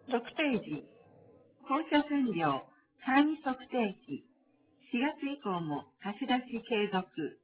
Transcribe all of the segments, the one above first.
6ページ、放射線量簡易測定器、4月以降も貸し出し継続。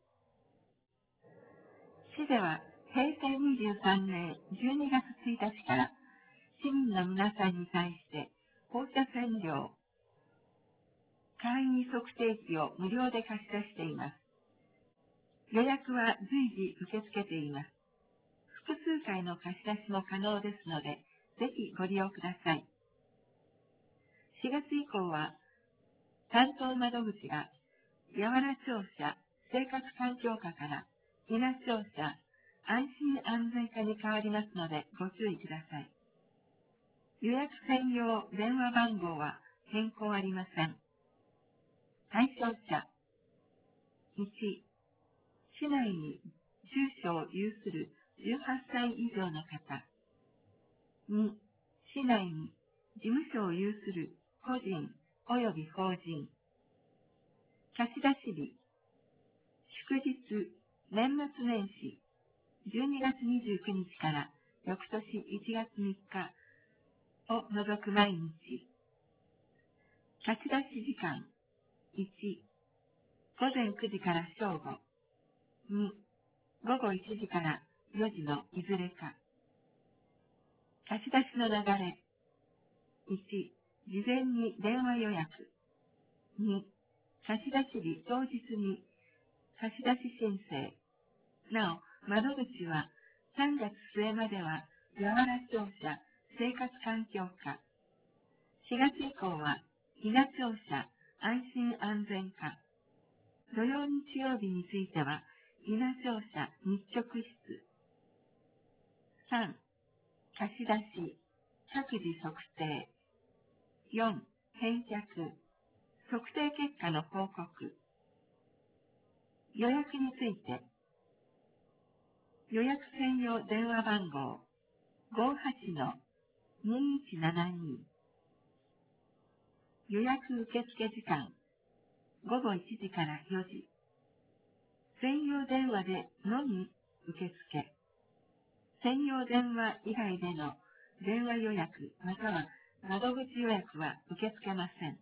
市では平成23年12月1日から市民の皆さんに対して放射線量簡易測定器を無料で貸し出しています。予約は随時受け付けています。複数回の貸し出しも可能ですので、ぜひご利用ください。4月以降は、担当窓口が、八原庁舎生活環境課から、伊那庁舎安心安全課に変わりますので、ご注意ください。予約専用電話番号は変更ありません。対象者、1、市内に住所を有する18歳以上の方。2、市内に事務所を有する個人及び法人。貸し出し日、祝日、年末年始、12月29日から翌年1月3日を除く毎日。貸し出し時間、1、午前9時から正午。2、午後1時から4時のいずれか。貸し出しの流れ。1、事前に電話予約。2、貸し出し日当日に貸し出し申請。なお、窓口は3月末までは八原庁舎生活環境課。4月以降は伊那庁舎安心安全課。土曜日曜日については伊那庁舎日直室。3、貸し出し、各自測定。4、返却、測定結果の報告。予約について、予約専用電話番号 58-2172。予約受付時間、午後1時から4時。専用電話でのみ受付。専用電話以外での電話予約または窓口予約は受け付けません。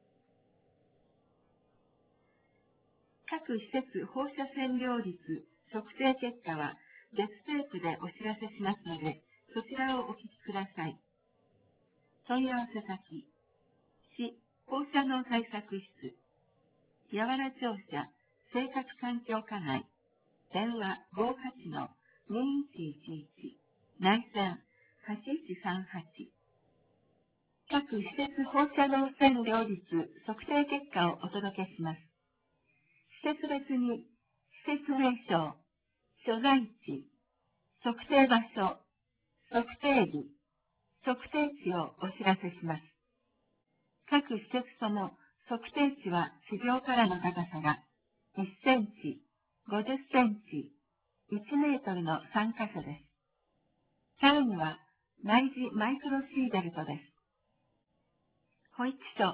各施設放射線量率測定結果は別テープでお知らせしますので、そちらをお聞きください。問い合わせ先、市放射能対策室、八原庁舎生活環境課内、電話 58-2111、内線8138。各施設放射能線量率測定結果をお届けします。施設別に施設名称、所在地、測定場所、測定日、測定値をお知らせします。各施設とも測定値は地上からの高さが1センチ、50センチ、1メートルの3カ所です。単位は内耳マイクロシーベルトです。保育所。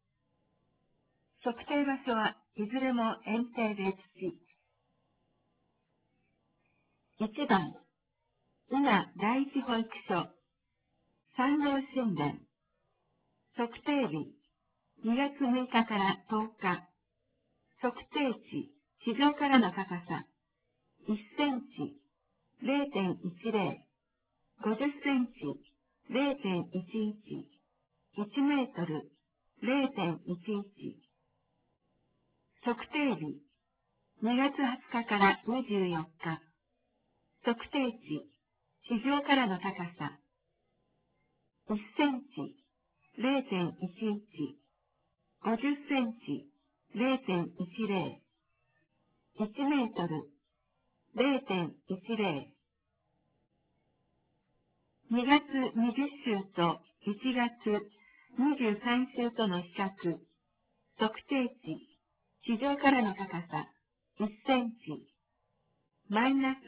測定場所はいずれも園庭別地。1番、伊那第一保育所、産業神殿。測定日、2月6日から10日。測定値、地上からの高さ、1センチ、0.10、50センチ、0.11、1メートル、0.11。測定日、2月20日から24日。測定値、地上からの高さ、1センチ、0.11、50センチ、0.10、1メートル、0.10。2月20週と1月23週との比較。測定値、地上からの高さ、1センチ、マイナス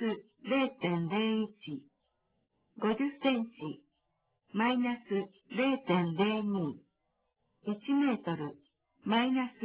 0.01、50センチ、マイナス 0.02、1メートル、マイナス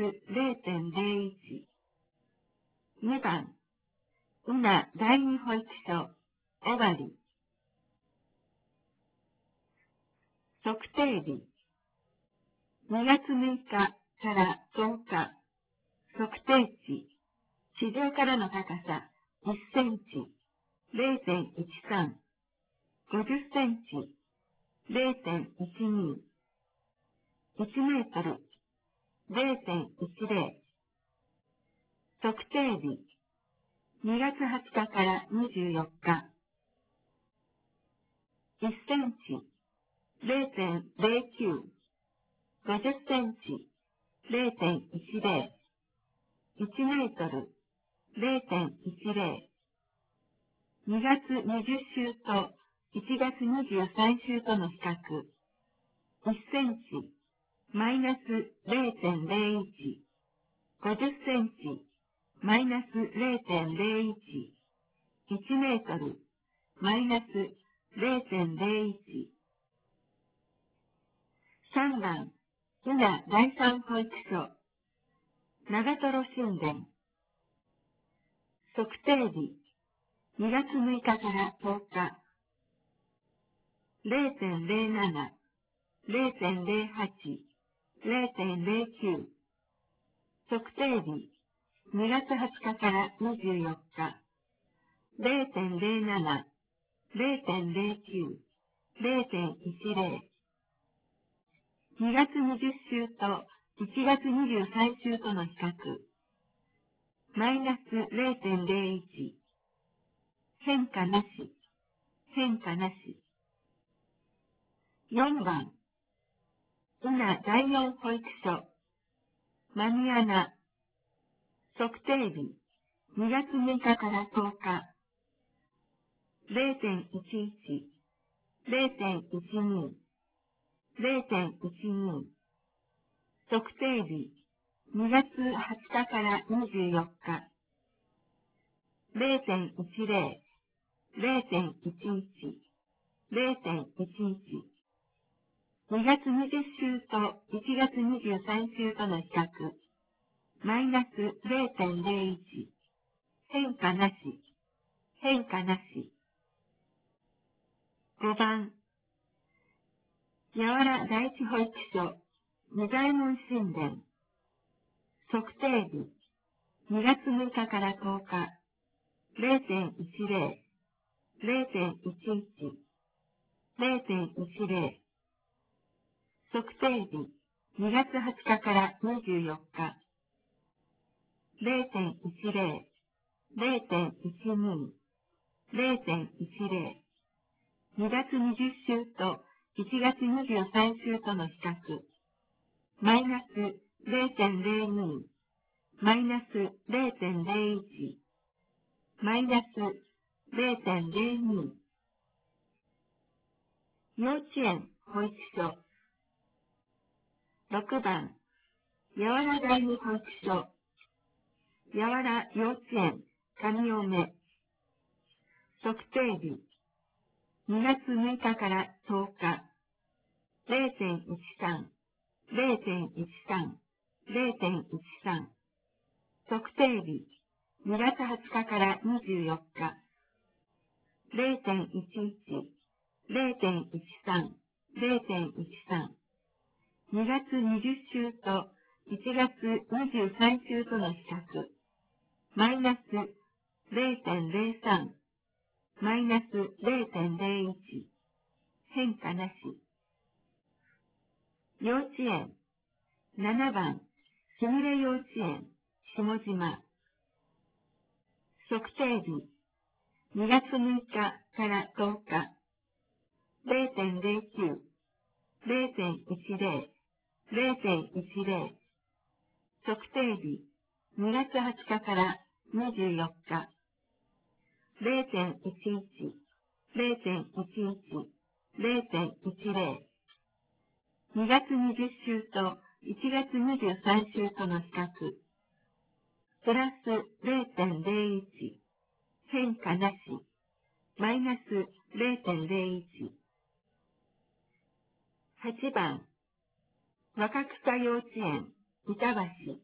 0.01。2番、伊那第二保育所、尾張。 測定日、2月6日から10日、測定値、地上からの高さ1センチ、0.13、50センチ、0.12、1メートル、0.10、測定日、2月20日から24日、1センチ、0.09、50センチ、0.10、1メートル、0.10、2月20週と1月23週との比較、1センチ、マイナス0.01、50センチ、マイナス0.01、1メートル、マイナス0.01。3番、伊那第三保育所、長瀞神殿。測定日、2月6日から10日。0.07、0.08、0.09。測定日、2月20日から24日。0.07、0.09、0.10。2月20週と1月23週との比較。マイナス0.01。変化なし。変化なし。4番。伊那第四保育所。マニアナ。測定日。2月6日から10日。0.11。0.12。0.12。測定日。2月20日から24日。0.10。0.11。0.11。2月20週と1月23週との比較。マイナス0.01。変化なし。変化なし。5番。八原第一保育所、二左衛門神殿。測定日。2月6日から10日。0.10。0.11。0.10。測定日。2月20日から24日。0.10。0.12。0.10。2月20週と1月23週との比較。マイナス0.02。マイナス0.01。マイナス0.02。幼稚園保育所。6番。八原第二保育所。八原幼稚園上尾目。測定日。2月6日から10日。0.13。0.13。0.13。測定日。2月20日から24日。0.11。0.13。0.13。2月20週と1月23週との比較。マイナス0.03。マイナス0.01。変化なし。幼稚園。7番。すみれ幼稚園。下島。測定日。2月6日から10日。0.09。0.10。0.10。測定日。2月20日から24日。0.11。0.11。0.10。2月20週と1月23週との比較。プラス0.01。変化なし。マイナス0.01。8番。若草幼稚園、板橋。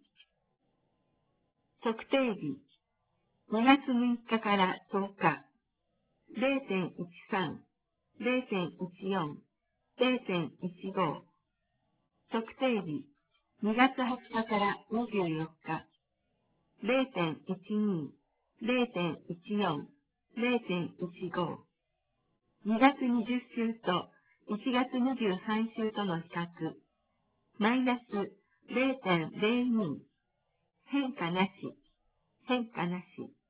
測定日。2月6日から10日。0.13。0.14。 0.15、測定日、2月20日から24日、0.12、0.14、0.15、2月20週と1月23週との比較、マイナス0.02、変化なし、変化なし。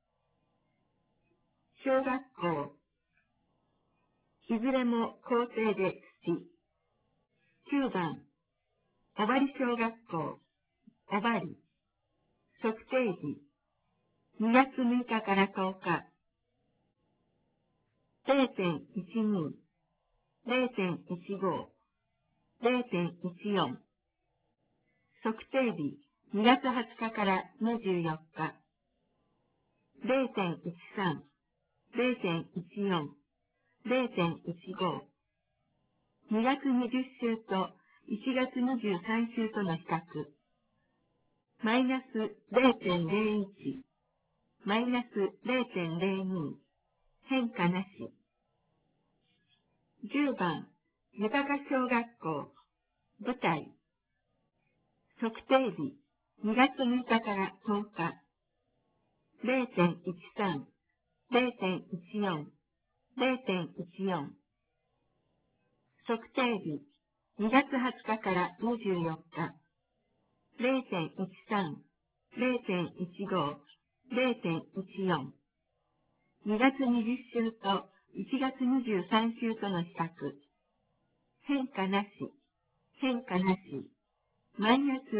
小学校、いずれも校庭で土。9番、小針小学校、小針。測定時、2月6日から10日。0.12、0.15、0.14。測定日、2月20日から24日。0.13、0.14、0.15。2月20週と1月23週との比較。マイナス0.01、マイナス0.02、変化なし。10番、豊か小学校、舞台。測定日、2月6日から10日。0.13、0.14、0.14。測定日、2月20日から24日。0.13、0.15、0.14。2月20週と1月23週との比較。変化なし、変化なし。マイナス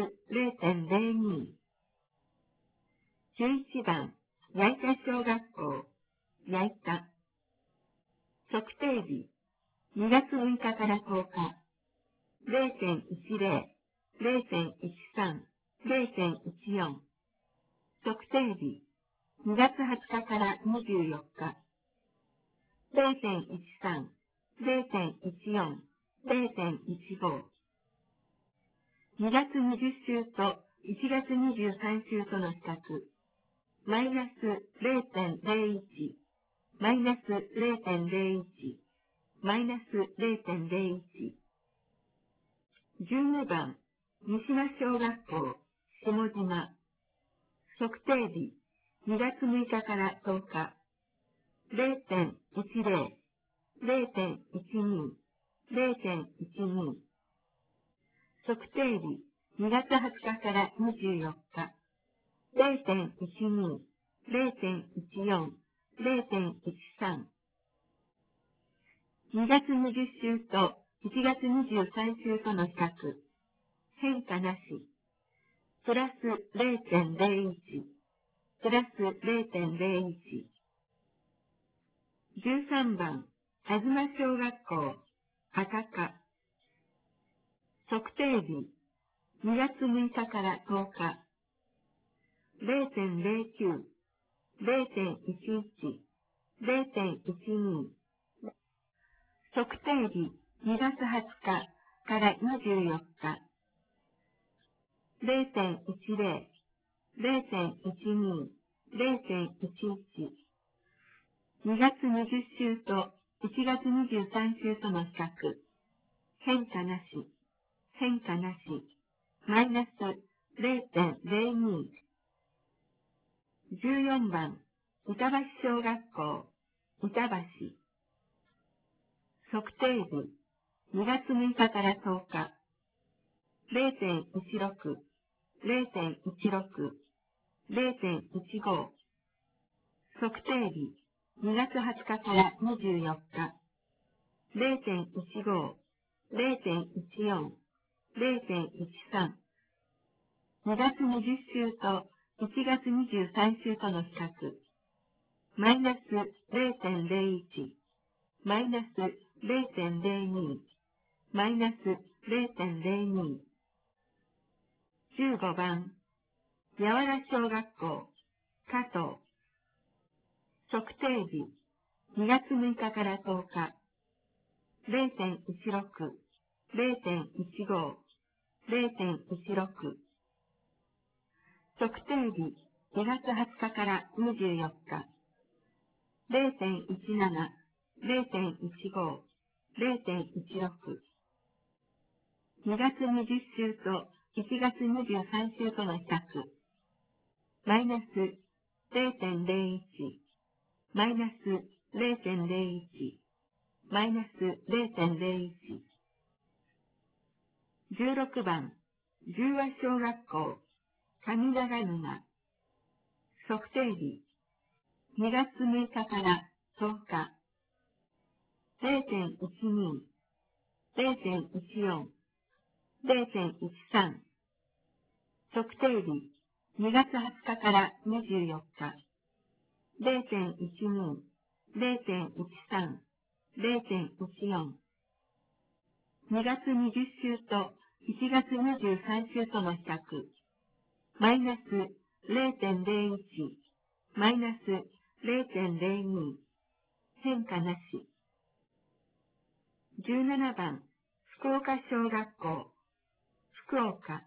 0.02。11番、矢板小学校、矢板。測定日、2月6日から10日。0.10、0.13、0.14。測定日、2月20日から24日。0.13、0.14、0.15。2月20週と1月23週との比較。マイナス0.01、マイナス0.01、マイナス0.01。12番、三島小学校、下島。測定日、2月6日から10日。0.10、0.12、0.12。測定日、2月20日から24日。0.12、0.14、0.13。2月20週と1月23週との比較。変化なし。プラス0.01、プラス0.01。13番、あずま小学校、赤か。測定日、2月6日から10日。0.09、0.11、0.12。測定日、2月20日から24日。0.10、0.12、0.11。2月20週と1月23週との比較。変化なし、変化なし。マイナス 0.02。14番、板橋小学校、板橋。測定日、2月6日から10日。0.16、0.16、0.15。測定日、2月20日から24日。0.15、0.14、0.13。2月20週と1月23週との比較。マイナス 0.01、マイナス 0.02、マイナス 0.02。15番、八原小学校、加藤。測定日、2月6日から10日。0.16、0.15、0.16。測定日、2月20日から24日。0.17、0.15、0.16。 2月20週と1月23週との比較。マイナス 0.01、マイナス 0.01、マイナス 0.01。16番、十和小学校、上長沼。測定日、2月6日から10日。0.12、0.14、0.13。測定日、2月20日から24日。0.12、0.13、0.14。2月20週と1月23週との比較。マイナス 0.01、マイナス 0.02。変化なし。17番、福岡小学校、福岡。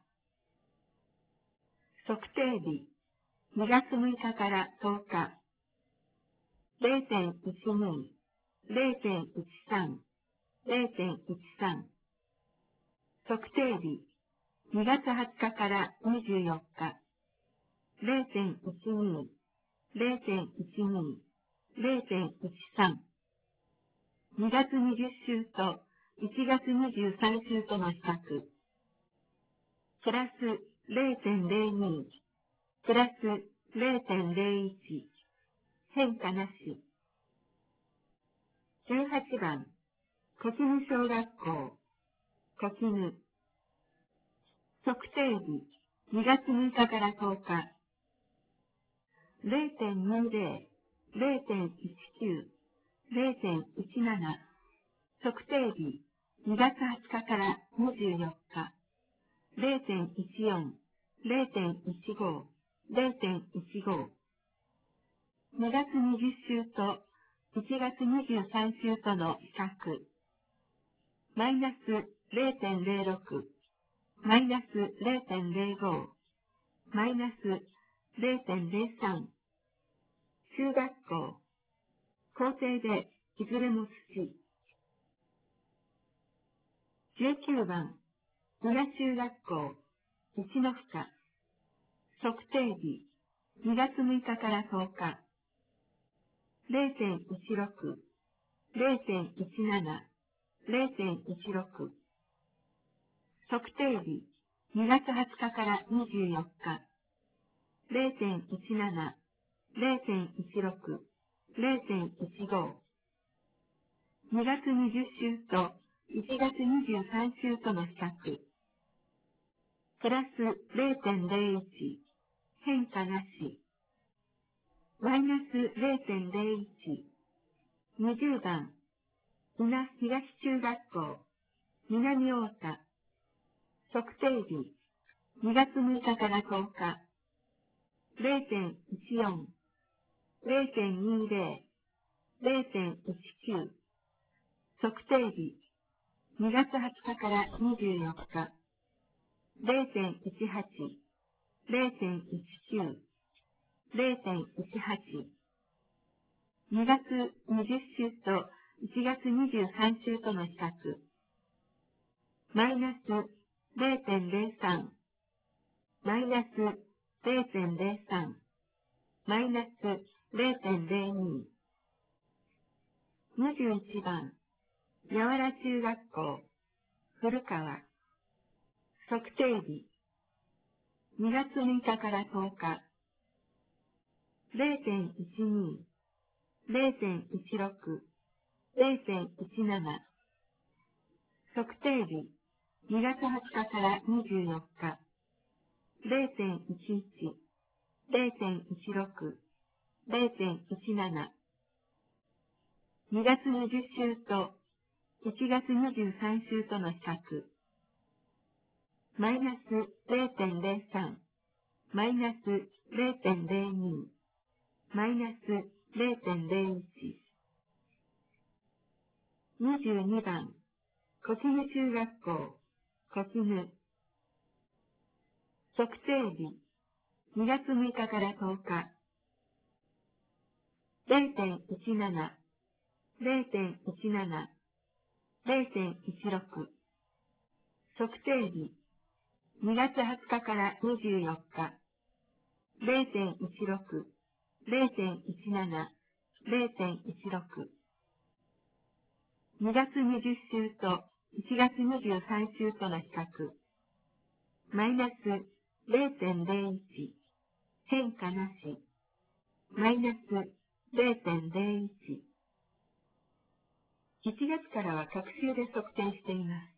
測定日、2月6日から10日。0.12、0.13、0.13。測定日、2月20日から24日。0.12、0.12、0.13。2月20週と1月23週との比較。プラス 0.02、プラス 0.01。変化なし。18番、小絹小学校、小絹。測定日、2月6日から10日。0.20、0.19、0.17。測定日、2月20日から24日。0.14、0.15、0.15。2月20週と1月23週との比較。マイナス 0.06、マイナス 0.05、マイナス 0.03。中学校。校庭でいずれも土。19番、宇賀中学校、一の深。測定日、2月6日から10日。0.16、0.17、0.16。測定日、2月20日から24日。0.17、0.16、0.15。2月20週と1月23週との比較。プラス 0.01、変化なし。マイナス 0.01。20番、伊那東中学校、南太田。測定日、2月6日から10日。0.14、0.20、0.19。測定日、2月20日から24日。0.18、0.19、0.18。2月20週と1月23週との比較。マイナス 0.03、マイナス 0.03、マイナス 0.02。21番、八原中学校、古川。測定日、2月6日から10日。0.12、0.16、0.17。測定日、2月20日から24日。0.11、0.16、0.17。2月20週と1月23週との比較。マイナス 0.03、マイナス 0.02、マイナス 0.01。22番、小絹中学校、小絹。測定日、2月6日から10日。0.17、0.17、0.16。測定定日、2月20日から24日、0.16、0.17、0.16。2月20週と1月23週との比較。マイナス 0.01、変化なし。マイナス 0.01。1月からは各週で測定しています。